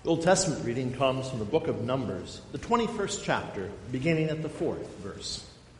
The Old Testament reading comes from the book of Numbers, the 21st chapter, beginning at the 4th verse.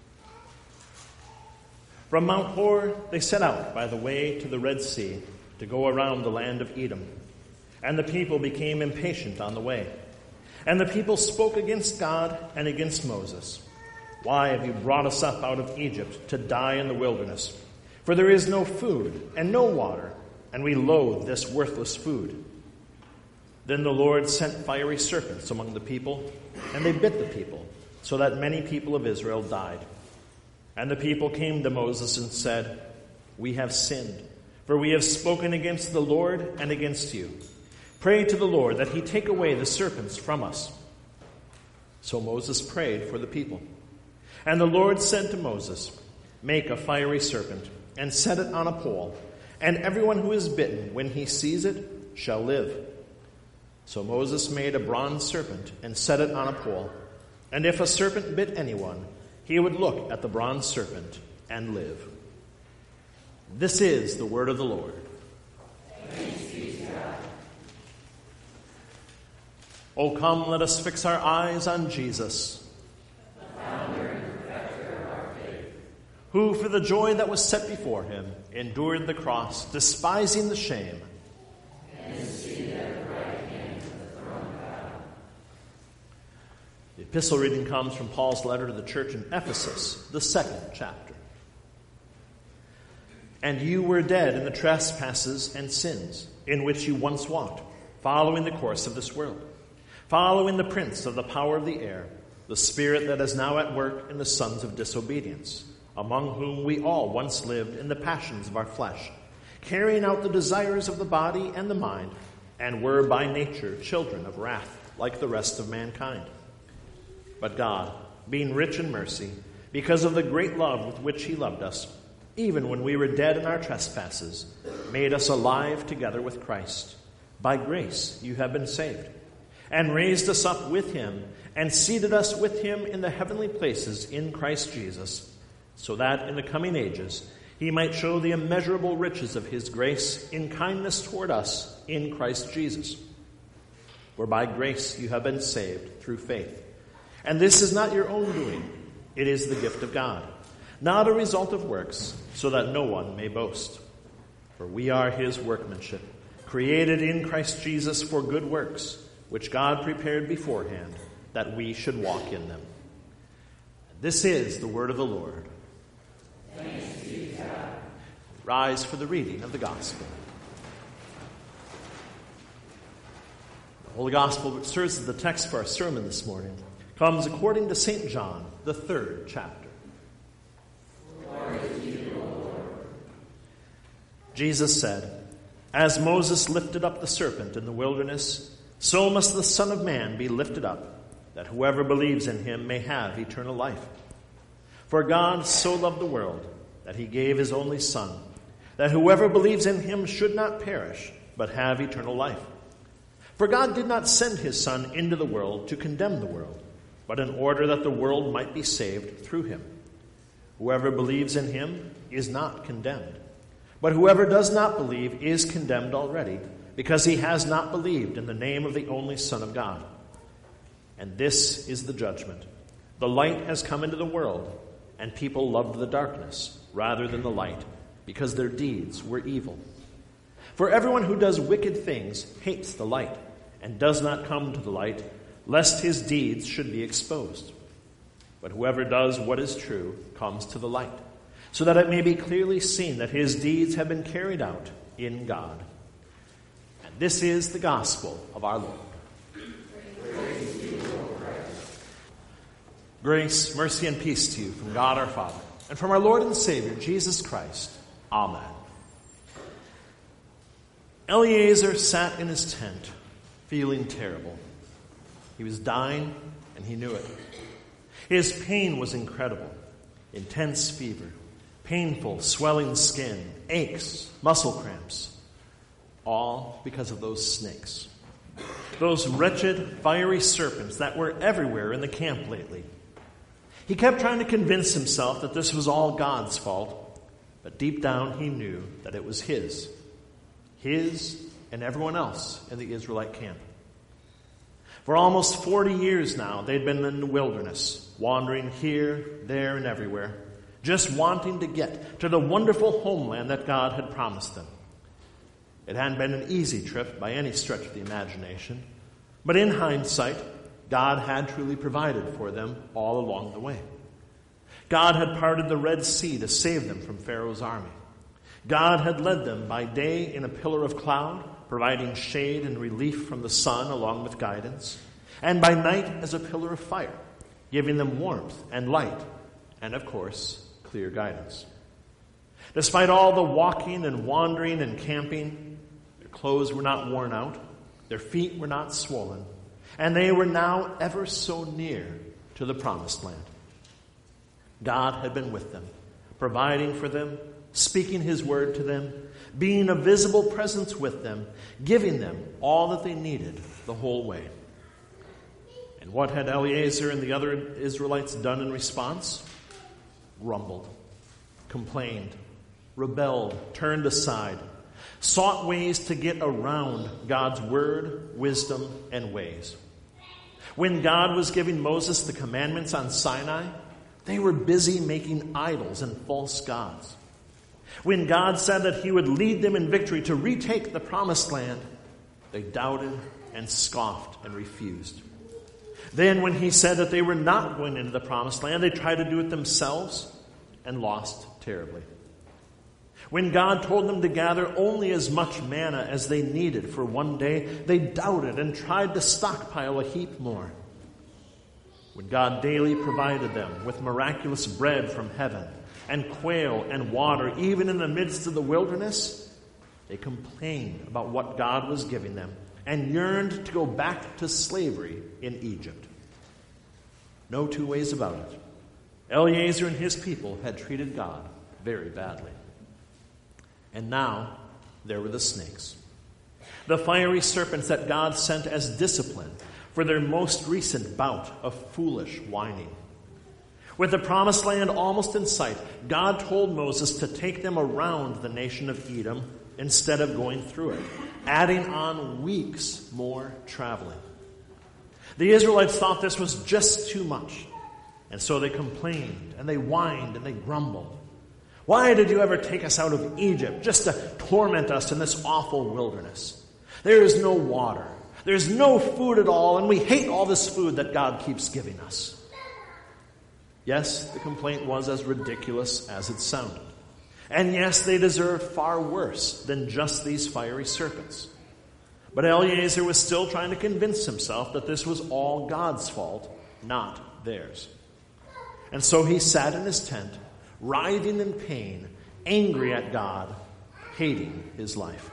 From Mount Hor they set out by the way to the Red Sea to go around the land of Edom. And the people became impatient on the way. And the people spoke against God and against Moses. "Why have you brought us up out of Egypt to die in the wilderness? For there is no food and no water, and we loathe this worthless food." Then the Lord sent fiery serpents among the people, and they bit the people, so that many people of Israel died. And the people came to Moses and said, "We have sinned, for we have spoken against the Lord and against you. Pray to the Lord that he take away the serpents from us." So Moses prayed for the people. And the Lord said to Moses, "Make a fiery serpent and set it on a pole, and everyone who is bitten, when he sees it, shall live." So Moses made a bronze serpent and set it on a pole. And if a serpent bit anyone, he would look at the bronze serpent and live. This is the word of the Lord. Thanks be to God. O come, let us fix our eyes on Jesus, the founder and perfecter of our faith, who for the joy that was set before him endured the cross, despising the shame, and is seated at the right hand of the throne of God. The epistle reading comes from Paul's letter to the church in Ephesus, the 2nd chapter. "And you were dead in the trespasses and sins, in which you once walked, following the course of this world, following the prince of the power of the air, the spirit that is now at work in the sons of disobedience, among whom we all once lived in the passions of our flesh, carrying out the desires of the body and the mind, and were by nature children of wrath, like the rest of mankind. But God, being rich in mercy, because of the great love with which he loved us, even when we were dead in our trespasses, made us alive together with Christ. By grace you have been saved, and raised us up with him, and seated us with him in the heavenly places in Christ Jesus, so that in the coming ages he might show the immeasurable riches of his grace in kindness toward us in Christ Jesus. For by grace you have been saved through faith. And this is not your own doing. It is the gift of God, not a result of works, so that no one may boast. For we are his workmanship, created in Christ Jesus for good works, which God prepared beforehand that we should walk in them." This is the word of the Lord. Thanks be to God. Rise for the reading of the gospel. The Holy Gospel, which serves as the text for our sermon this morning, comes according to St. John, the 3rd chapter. Glory to you, O Lord. Jesus said, "As Moses lifted up the serpent in the wilderness, so must the Son of Man be lifted up, that whoever believes in him may have eternal life. For God so loved the world that he gave his only Son, that whoever believes in him should not perish, but have eternal life. For God did not send his Son into the world to condemn the world, but in order that the world might be saved through him. Whoever believes in him is not condemned, but whoever does not believe is condemned already, because he has not believed in the name of the only Son of God. And this is the judgment. The light has come into the world, and people loved the darkness rather than the light, because their deeds were evil. For everyone who does wicked things hates the light, and does not come to the light, lest his deeds should be exposed. But whoever does what is true comes to the light, so that it may be clearly seen that his deeds have been carried out in God." And this is the gospel of our Lord. Praise to you, O Christ. Grace, mercy, and peace to you from God our Father, and from our Lord and Savior, Jesus Christ. Amen. Eliezer sat in his tent, feeling terrible. He was dying, and he knew it. His pain was incredible. Intense fever, painful, swelling skin, aches, muscle cramps, all because of those snakes. Those wretched, fiery serpents that were everywhere in the camp lately. He kept trying to convince himself that this was all God's fault, but deep down he knew that it was his and everyone else in the Israelite camp. For almost 40 years now, they'd been in the wilderness, wandering here, there, and everywhere, just wanting to get to the wonderful homeland that God had promised them. It hadn't been an easy trip by any stretch of the imagination, but in hindsight, God had truly provided for them all along the way. God had parted the Red Sea to save them from Pharaoh's army. God had led them by day in a pillar of cloud, providing shade and relief from the sun along with guidance, and by night as a pillar of fire, giving them warmth and light, and of course, clear guidance. Despite all the walking and wandering and camping, their clothes were not worn out, their feet were not swollen, and they were now ever so near to the promised land. God had been with them, providing for them, speaking his word to them, being a visible presence with them, giving them all that they needed the whole way. And what had Eliezer and the other Israelites done in response? Grumbled, complained, rebelled, turned aside, sought ways to get around God's word, wisdom, and ways. When God was giving Moses the commandments on Sinai, they were busy making idols and false gods. When God said that he would lead them in victory to retake the promised land, they doubted and scoffed and refused. Then when he said that they were not going into the promised land, they tried to do it themselves and lost terribly. When God told them to gather only as much manna as they needed for one day, they doubted and tried to stockpile a heap more. When God daily provided them with miraculous bread from heaven and quail and water, even in the midst of the wilderness, they complained about what God was giving them and yearned to go back to slavery in Egypt. No two ways about it. Eliezer and his people had treated God very badly. And now, there were the snakes. The fiery serpents that God sent as discipline for their most recent bout of foolish whining. With the promised land almost in sight, God told Moses to take them around the nation of Edom instead of going through it, adding on weeks more traveling. The Israelites thought this was just too much, and so they complained, and they whined, and they grumbled. Why did you ever take us out of Egypt just to torment us in this awful wilderness? There is no water. There's no food at all, and we hate all this food that God keeps giving us. Yes, the complaint was as ridiculous as it sounded. And yes, they deserved far worse than just these fiery serpents. But Eliezer was still trying to convince himself that this was all God's fault, not theirs. And so he sat in his tent, writhing in pain, angry at God, hating his life.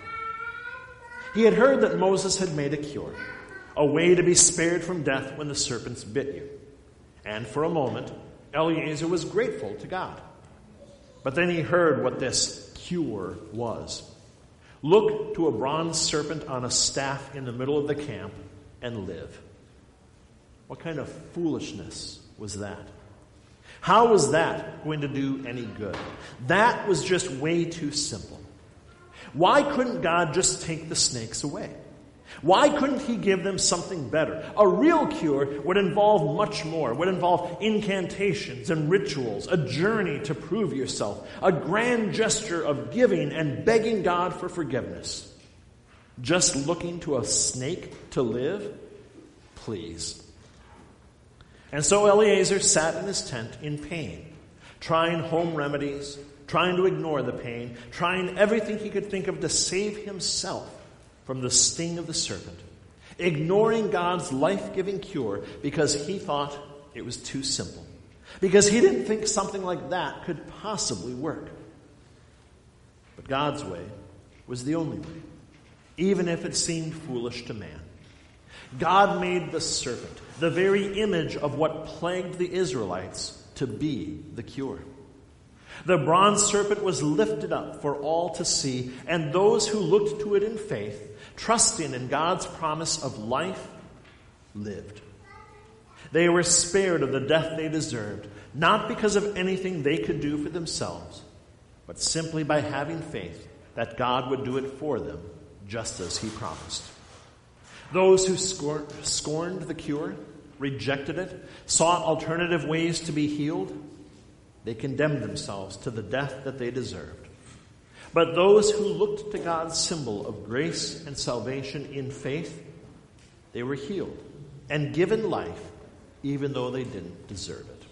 He had heard that Moses had made a cure, a way to be spared from death when the serpents bit you. And for a moment, Eliezer was grateful to God. But then he heard what this cure was. Look to a bronze serpent on a staff in the middle of the camp and live. What kind of foolishness was that? How was that going to do any good? That was just way too simple. Why couldn't God just take the snakes away? Why couldn't he give them something better? A real cure would involve much more, would involve incantations and rituals, a journey to prove yourself, a grand gesture of giving and begging God for forgiveness. Just looking to a snake to live? Please. And so Eliezer sat in his tent in pain, trying home remedies, trying to ignore the pain, trying everything he could think of to save himself from the sting of the serpent, ignoring God's life-giving cure because he thought it was too simple, because he didn't think something like that could possibly work. But God's way was the only way, even if it seemed foolish to man. God made the serpent, the very image of what plagued the Israelites, to be the cure. The bronze serpent was lifted up for all to see, and those who looked to it in faith, trusting in God's promise of life, lived. They were spared of the death they deserved, not because of anything they could do for themselves, but simply by having faith that God would do it for them, just as he promised. Those who scorned the cure, rejected it, sought alternative ways to be healed, they condemned themselves to the death that they deserved. But those who looked to God's symbol of grace and salvation in faith, they were healed and given life even though they didn't deserve it.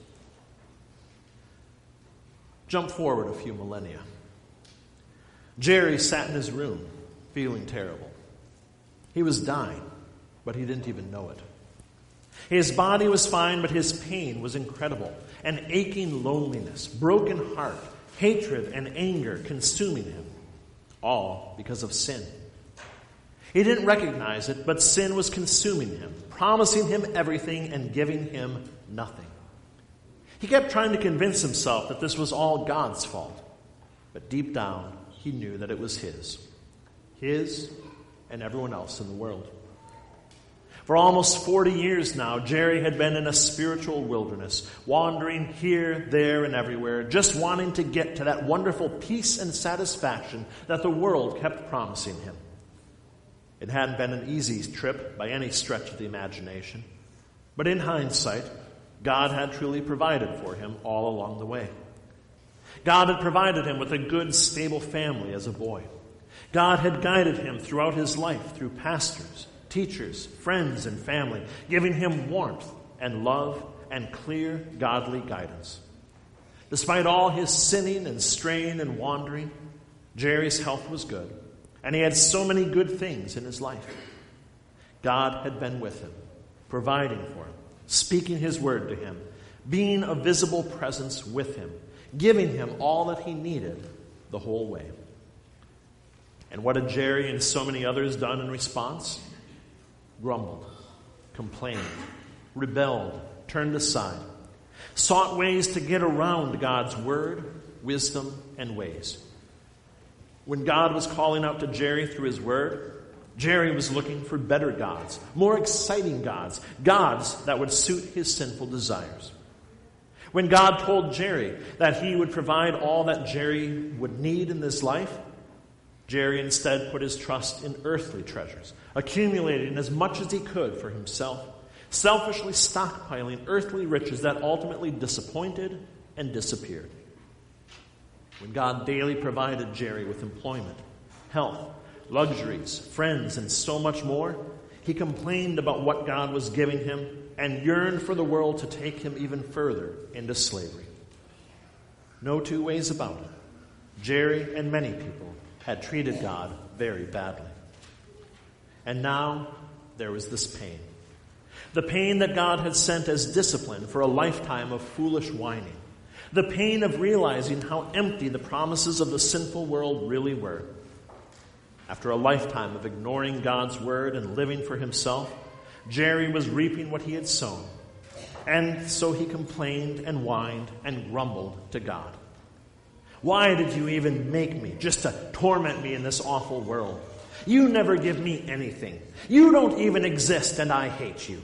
Jump forward a few millennia. Jerry sat in his room feeling terrible. He was dying, but he didn't even know it. His body was fine, but his pain was incredible. An aching loneliness, broken heart, hatred, and anger consuming him, all because of sin. He didn't recognize it, but sin was consuming him, promising him everything and giving him nothing. He kept trying to convince himself that this was all God's fault, but deep down, he knew that it was his and everyone else in the world. For almost 40 years now, Jerry had been in a spiritual wilderness, wandering here, there, and everywhere, just wanting to get to that wonderful peace and satisfaction that the world kept promising him. It hadn't been an easy trip by any stretch of the imagination, but in hindsight, God had truly provided for him all along the way. God had provided him with a good, stable family as a boy. God had guided him throughout his life through pastors, teachers, friends, and family, giving him warmth and love and clear, godly guidance. Despite all his sinning and straying and wandering, Jerry's health was good, and he had so many good things in his life. God had been with him, providing for him, speaking his word to him, being a visible presence with him, giving him all that he needed the whole way. And what had Jerry and so many others done in response? Grumbled, complained, rebelled, turned aside, sought ways to get around God's word, wisdom, and ways. When God was calling out to Jerry through his word, Jerry was looking for better gods, more exciting gods, gods that would suit his sinful desires. When God told Jerry that he would provide all that Jerry would need in this life, Jerry instead put his trust in earthly treasures, accumulating as much as he could for himself, selfishly stockpiling earthly riches that ultimately disappointed and disappeared. When God daily provided Jerry with employment, health, luxuries, friends, and so much more, he complained about what God was giving him and yearned for the world to take him even further into slavery. No two ways about it. Jerry and many people had treated God very badly. And now there was this pain. The pain that God had sent as discipline for a lifetime of foolish whining. The pain of realizing how empty the promises of the sinful world really were. After a lifetime of ignoring God's word and living for himself, Jerry was reaping what he had sown. And so he complained and whined and grumbled to God. Why did you even make me, just to torment me in this awful world? You never give me anything. You don't even exist, and I hate you.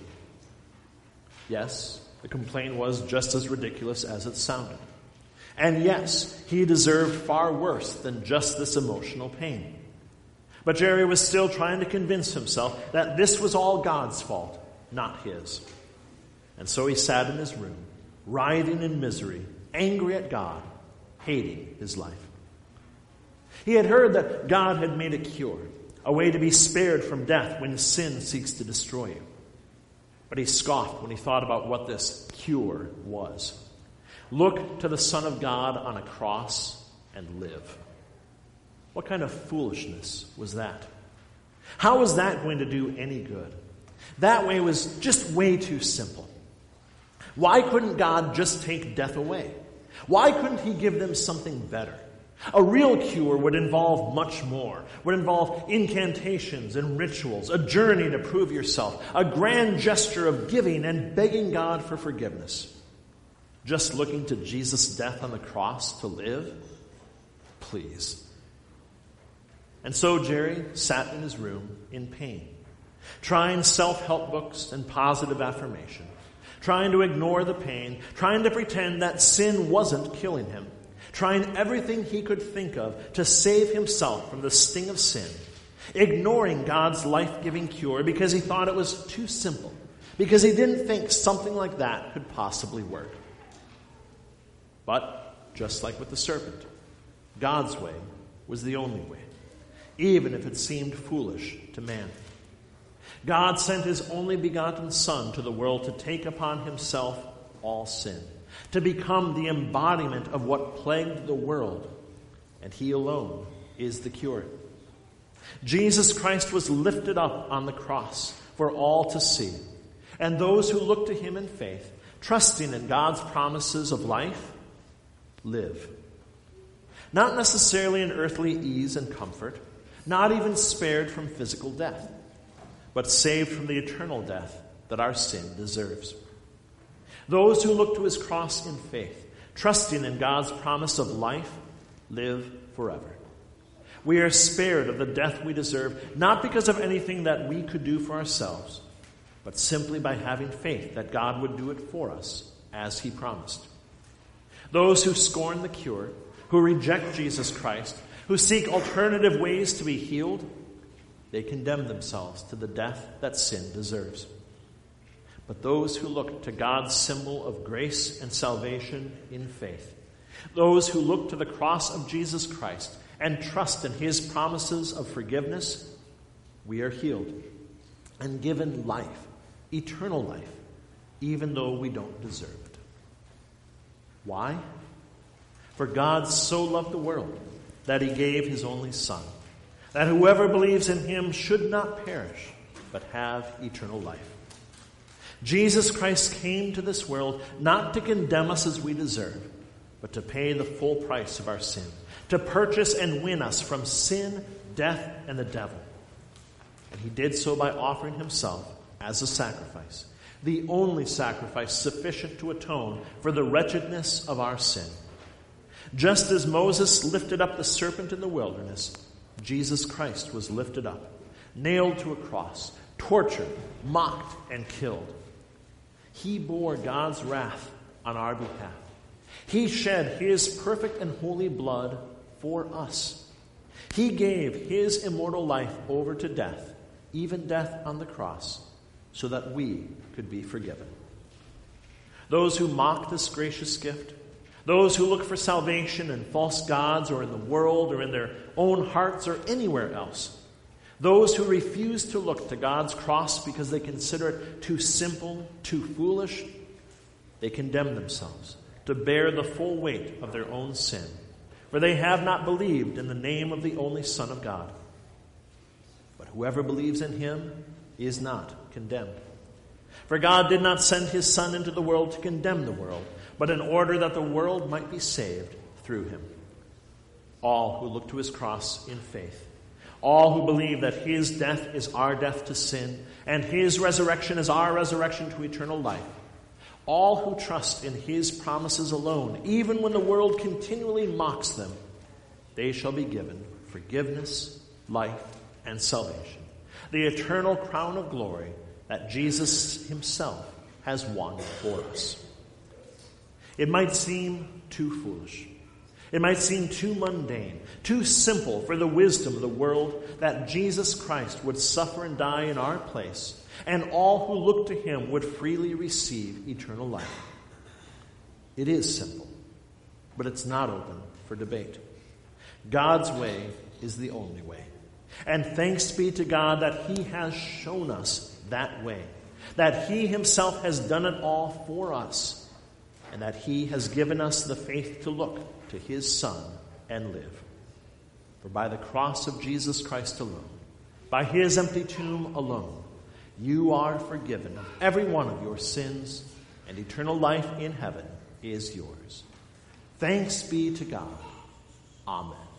Yes, the complaint was just as ridiculous as it sounded. And yes, he deserved far worse than just this emotional pain. But Jerry was still trying to convince himself that this was all God's fault, not his. And so he sat in his room, writhing in misery, angry at God, hating his life. He had heard that God had made a cure, a way to be spared from death when sin seeks to destroy you. But he scoffed when he thought about what this cure was. Look to the Son of God on a cross and live. What kind of foolishness was that? How was that going to do any good? That way was just way too simple. Why couldn't God just take death away? Why couldn't he give them something better? A real cure would involve much more, would involve incantations and rituals, a journey to prove yourself, a grand gesture of giving and begging God for forgiveness. Just looking to Jesus' death on the cross to live? Please. And so Jerry sat in his room in pain, trying self-help books and positive affirmation, trying to ignore the pain, trying to pretend that sin wasn't killing him, trying everything he could think of to save himself from the sting of sin, ignoring God's life-giving cure because he thought it was too simple, because he didn't think something like that could possibly work. But, just like with the serpent, God's way was the only way, even if it seemed foolish to man. God sent his only begotten Son to the world to take upon himself all sin, to become the embodiment of what plagued the world, and he alone is the cure. Jesus Christ was lifted up on the cross for all to see, and those who look to him in faith, trusting in God's promises of life, live. Not necessarily in earthly ease and comfort, not even spared from physical death, but saved from the eternal death that our sin deserves. Those who look to his cross in faith, trusting in God's promise of life, live forever. We are spared of the death we deserve, not because of anything that we could do for ourselves, but simply by having faith that God would do it for us as he promised. Those who scorn the cure, who reject Jesus Christ, who seek alternative ways to be healed, they condemn themselves to the death that sin deserves. But those who look to God's symbol of grace and salvation in faith, those who look to the cross of Jesus Christ and trust in his promises of forgiveness, we are healed and given life, eternal life, even though we don't deserve it. Why? For God so loved the world that he gave his only Son, that whoever believes in him should not perish, but have eternal life. Jesus Christ came to this world not to condemn us as we deserve, but to pay the full price of our sin, to purchase and win us from sin, death, and the devil. And he did so by offering himself as a sacrifice, the only sacrifice sufficient to atone for the wretchedness of our sin. Just as Moses lifted up the serpent in the wilderness, Jesus Christ was lifted up, nailed to a cross, tortured, mocked, and killed. He bore God's wrath on our behalf. He shed his perfect and holy blood for us. He gave his immortal life over to death, even death on the cross, so that we could be forgiven. Those who mock this gracious gift, those who look for salvation in false gods or in the world or in their own hearts or anywhere else, those who refuse to look to God's cross because they consider it too simple, too foolish, they condemn themselves to bear the full weight of their own sin, for they have not believed in the name of the only Son of God. But whoever believes in him is not condemned. For God did not send his Son into the world to condemn the world, but in order that the world might be saved through him. All who look to his cross in faith, all who believe that his death is our death to sin, and his resurrection is our resurrection to eternal life, all who trust in his promises alone, even when the world continually mocks them, they shall be given forgiveness, life, and salvation, the eternal crown of glory that Jesus himself has won for us. It might seem too foolish. It might seem too mundane, too simple for the wisdom of the world that Jesus Christ would suffer and die in our place, and all who look to him would freely receive eternal life. It is simple, but it's not open for debate. God's way is the only way. And thanks be to God that he has shown us that way, that he himself has done it all for us, and that he has given us the faith to look to his Son and live. For by the cross of Jesus Christ alone, by his empty tomb alone, you are forgiven of every one of your sins, and eternal life in heaven is yours. Thanks be to God. Amen.